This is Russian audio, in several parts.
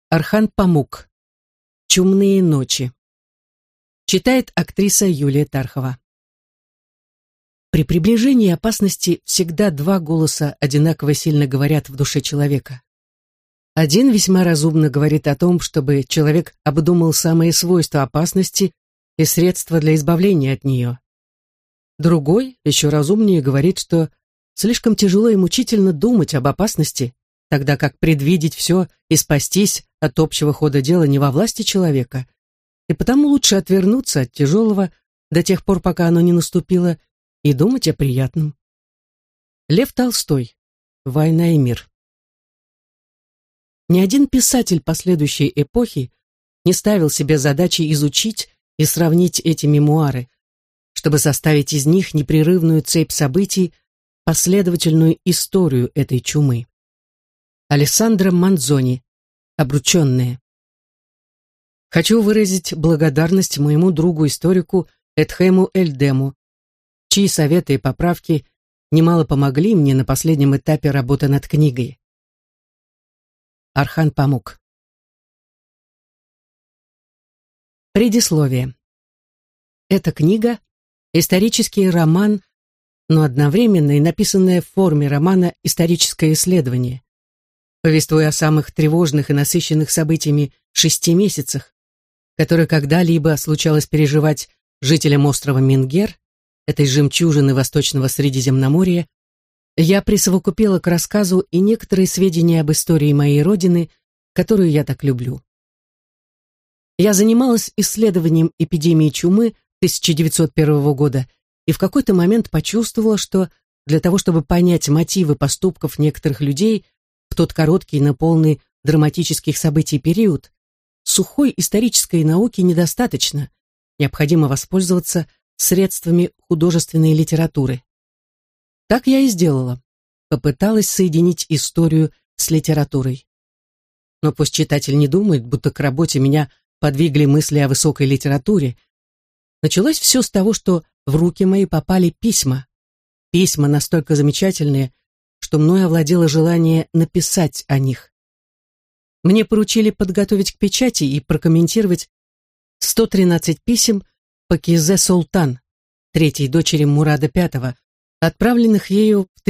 Орхан Памук. «Чумные ночи». Читает актриса Юлия Тархова. При приближении опасности всегда два голоса одинаково сильно говорят в душе человека. Один весьма разумно говорит о том, чтобы человек обдумал самые свойства опасности и средства для избавления от нее. Другой, еще разумнее, говорит, что слишком тяжело и мучительно думать об опасности, тогда как предвидеть все и спастись от общего хода дела не во власти человека, и потому лучше отвернуться от тяжелого до тех пор, пока оно не наступило, и думать о приятном. Лев Толстой. «Война и мир». Ни один писатель последующей эпохи не ставил себе задачи изучить и сравнить эти мемуары, чтобы составить из них непрерывную цепь событий, последовательную историю этой чумы. Алессандро Манзони. «Обрученные». Хочу выразить благодарность моему другу-историку Эдхему Эльдему, чьи советы и поправки немало помогли мне на последнем этапе работы над книгой. Орхан Памук. Предисловие. Эта книга — исторический роман, но одновременно и написанное в форме романа историческое исследование, повествуя о самых тревожных и насыщенных событиями 6 месяцах, которые когда-либо случалось переживать жителям острова Мингер, этой жемчужины Восточного Средиземноморья. Я присовокупила к рассказу и некоторые сведения об истории моей родины, которую я так люблю. Я занималась исследованием эпидемии чумы 1901 года и в какой-то момент почувствовала, что для того, чтобы понять мотивы поступков некоторых людей в тот короткий, но полный драматических событий период, сухой исторической науки недостаточно, необходимо воспользоваться средствами художественной литературы. Так я и сделала. Попыталась соединить историю с литературой. Но пусть читатель не думает, будто к работе меня подвигли мысли о высокой литературе. Началось все с того, что в руки мои попали письма. Письма настолько замечательные, что мной овладело желание написать о них. Мне поручили подготовить к печати и прокомментировать 113 писем Пакизе Султан, третьей дочери Мурада V, отправленных ею в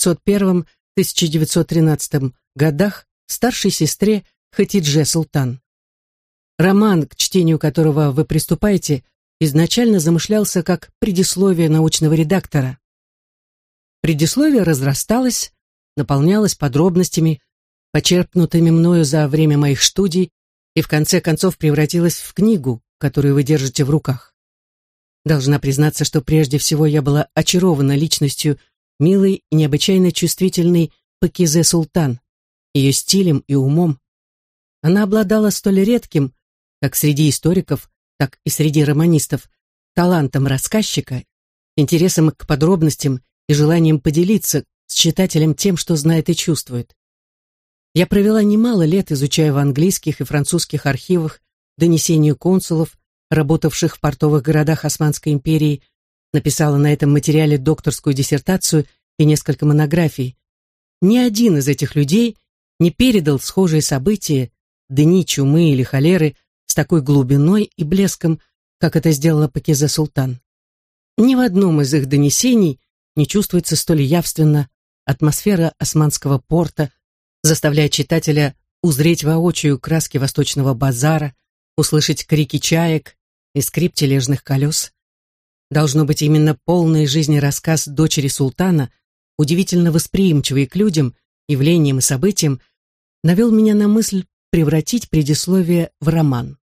1901-1913 годах старшей сестре Хатидже Султан. Роман, к чтению которого вы приступаете, изначально замышлялся как предисловие научного редактора. Предисловие разрасталось, наполнялось подробностями, почерпнутыми мною за время моих студий, и в конце концов превратилось в книгу, которую вы держите в руках. Должна признаться, что прежде всего я была очарована личностью милой и необычайно чувствительной Пакизе Султан, ее стилем и умом. Она обладала столь редким, как среди историков, так и среди романистов, талантом рассказчика, интересом к подробностям и желанием поделиться с читателем тем, что знает и чувствует. Я провела немало лет, изучая в английских и французских архивах донесения консулов, работавших в портовых городах Османской империи, написала на этом материале докторскую диссертацию и несколько монографий. Ни один из этих людей не передал схожие события, дни чумы или холеры, с такой глубиной и блеском, как это сделала Пакизе Султан. Ни в одном из их донесений не чувствуется столь явственно атмосфера османского порта, заставляя читателя узреть воочию краски восточного базара, услышать крики чаек и скрип тележных колес. Должно быть, именно полный жизни рассказ дочери султана, удивительно восприимчивый к людям, явлениям и событиям, навел меня на мысль превратить предисловие в роман.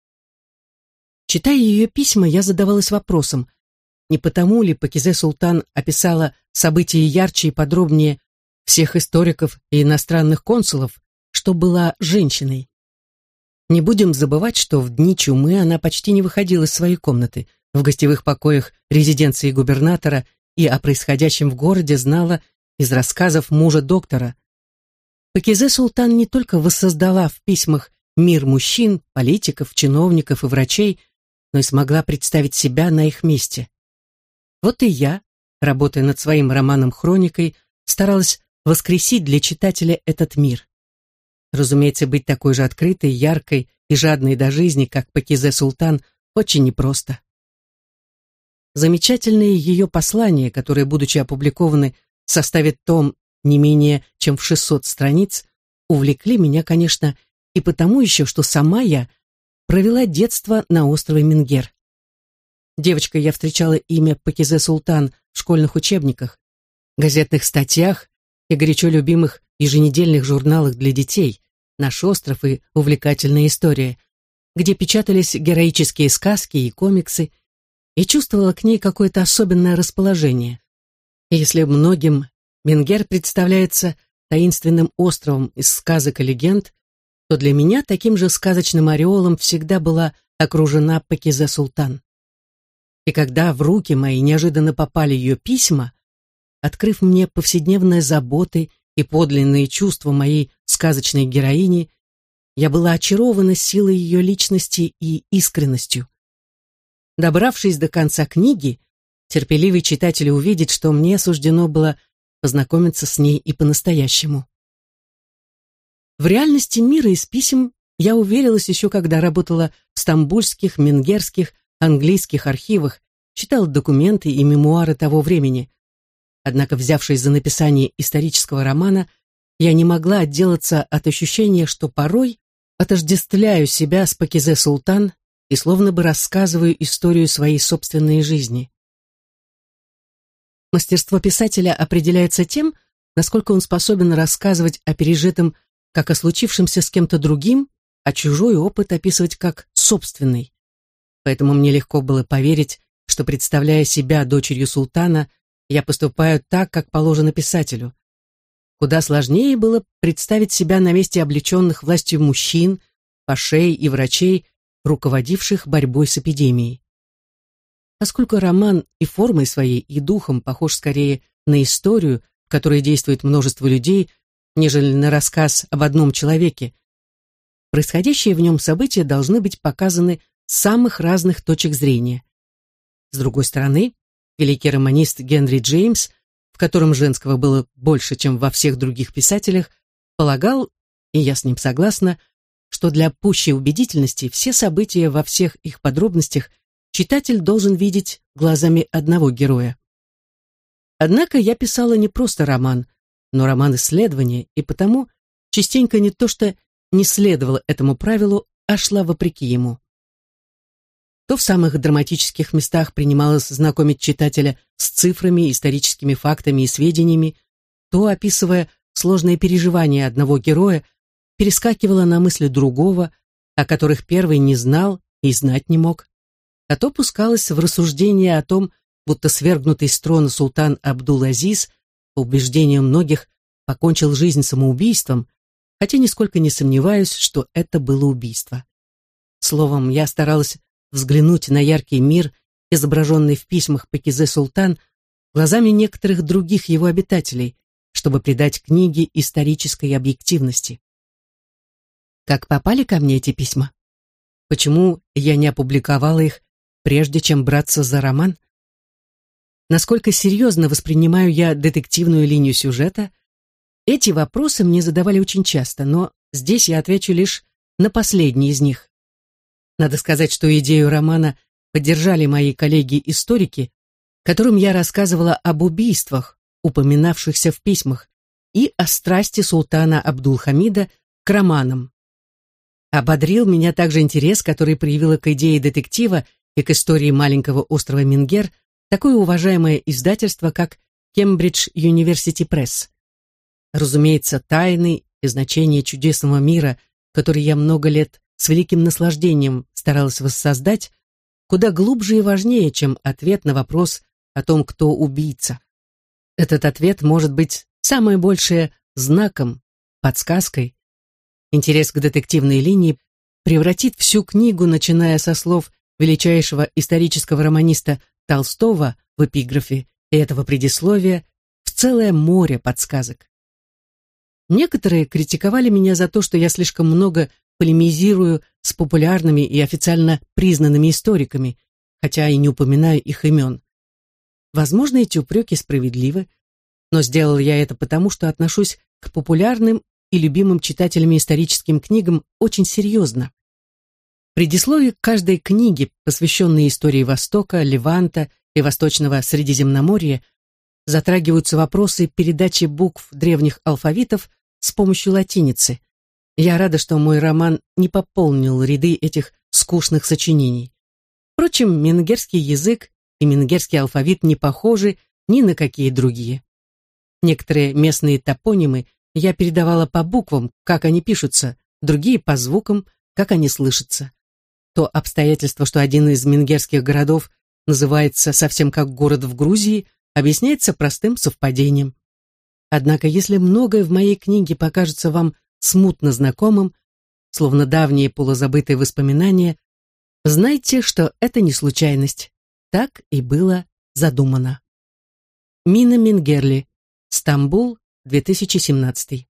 Читая ее письма, я задавалась вопросом, не потому ли Пакизе Султан описала события ярче и подробнее всех историков и иностранных консулов, что была женщиной. Не будем забывать, что в дни чумы она почти не выходила из своей комнаты, в гостевых покоях резиденции губернатора, и о происходящем в городе знала из рассказов мужа доктора. Пакизе Султан не только воссоздала в письмах мир мужчин, политиков, чиновников и врачей, но и смогла представить себя на их месте. Вот и я, работая над своим романом-хроникой, старалась воскресить для читателя этот мир. Разумеется, быть такой же открытой, яркой и жадной до жизни, как Пакизе Султан, очень непросто. Замечательные ее послания, которые, будучи опубликованы, составят том не менее чем в 600 страниц, увлекли меня, конечно, и потому еще, что сама я провела детство на острове Мингер. Девочкой я встречала имя Пакизе Султан в школьных учебниках, газетных статьях и горячо любимых еженедельных журналах для детей «Наш остров» и «Увлекательная история», где печатались героические сказки и комиксы, и чувствовала к ней какое-то особенное расположение. И если многим Мингер представляется таинственным островом из сказок и легенд, то для меня таким же сказочным ореолом всегда была окружена Пакизе Султан. И когда в руки мои неожиданно попали ее письма, открыв мне повседневные заботы и подлинные чувства моей сказочной героини, я была очарована силой ее личности и искренностью. Добравшись до конца книги, терпеливый читатель увидит, что мне суждено было познакомиться с ней и по-настоящему. В реальности мира из писем я уверилась еще, когда работала в стамбульских, мингерских, английских архивах, читала документы и мемуары того времени. Однако, взявшись за написание исторического романа, я не могла отделаться от ощущения, что порой отождествляю себя с Пакизе Султан и словно бы рассказываю историю своей собственной жизни. Мастерство писателя определяется тем, насколько он способен рассказывать о пережитом как о случившемся с кем-то другим, а чужой опыт описывать как собственный. Поэтому мне легко было поверить, что, представляя себя дочерью султана, я поступаю так, как положено писателю. Куда сложнее было представить себя на месте облеченных властью мужчин, пашей и врачей, руководивших борьбой с эпидемией. Поскольку роман и формой своей, и духом похож скорее на историю, в которой действует множество людей, нежели на рассказ об одном человеке, происходящие в нем события должны быть показаны с самых разных точек зрения. С другой стороны, великий романист Генри Джеймс, в котором женского было больше, чем во всех других писателях, полагал, и я с ним согласна, что для пущей убедительности все события во всех их подробностях читатель должен видеть глазами одного героя. Однако я писала не просто роман, но роман исследования, и потому частенько не то что не следовала этому правилу, а шла вопреки ему. То в самых драматических местах принималось знакомить читателя с цифрами, историческими фактами и сведениями, то, описывая сложные переживания одного героя, перескакивала на мысли другого, о которых первый не знал и знать не мог, а то пускалась в рассуждения о том, будто свергнутый с трона султан Абдул-Азиз, по убеждению многих, покончил жизнь самоубийством, хотя нисколько не сомневаюсь, что это было убийство. Словом, я старалась взглянуть на яркий мир, изображенный в письмах Пакизе Султан, глазами некоторых других его обитателей, чтобы придать книге исторической объективности. Как попали ко мне эти письма? Почему я не опубликовала их, прежде чем браться за роман? Насколько серьезно воспринимаю я детективную линию сюжета? Эти вопросы мне задавали очень часто, но здесь я отвечу лишь на последний из них. Надо сказать, что идею романа поддержали мои коллеги-историки, которым я рассказывала об убийствах, упоминавшихся в письмах, и о страсти султана Абдул-Хамида к романам. Ободрил меня также интерес, который проявило к идее детектива и к истории маленького острова Мингер такое уважаемое издательство, как Cambridge University Press. Разумеется, тайны и значения чудесного мира, который я много лет с великим наслаждением старалась воссоздать, куда глубже и важнее, чем ответ на вопрос о том, кто убийца. Этот ответ может быть самое большее знаком, подсказкой. Интерес к детективной линии превратит всю книгу, начиная со слов величайшего исторического романиста Толстого в эпиграфе и этого предисловия, в целое море подсказок. Некоторые критиковали меня за то, что я слишком много полемизирую с популярными и официально признанными историками, хотя и не упоминаю их имен. Возможно, эти упреки справедливы, но сделал я это потому, что отношусь к популярным и любимым читателями историческим книгам очень серьезно. В предисловии к каждой книге, посвященной истории Востока, Леванта и Восточного Средиземноморья, затрагиваются вопросы передачи букв древних алфавитов с помощью латиницы. Я рада, что мой роман не пополнил ряды этих скучных сочинений. Впрочем, менгерский язык и менгерский алфавит не похожи ни на какие другие. Некоторые местные топонимы я передавала по буквам, как они пишутся, другие по звукам, как они слышатся. То обстоятельство, что один из менгерских городов называется совсем как город в Грузии, объясняется простым совпадением. Однако, если многое в моей книге покажется вам смутно знакомым, словно давние полузабытые воспоминания, знайте, что это не случайность. Так и было задумано. Мина Мингерли. Стамбул, 2017.